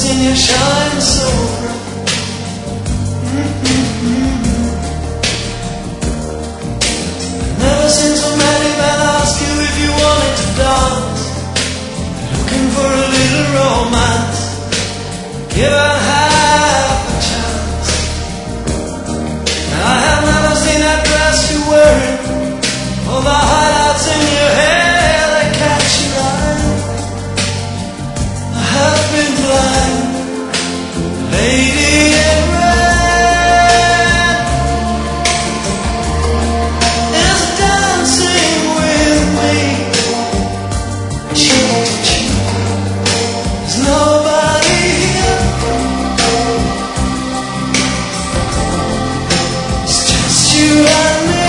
seen you shine so bright. Never seen so many men ask you if you wanted to dance, looking for a little romance, given half a chance. And I have never seen that dress you're wearing, or the highlights in your hair that catch your eye. I have been blind, lady in red is dancing with me, cheek to cheek. There's nobody here, it's just you and me.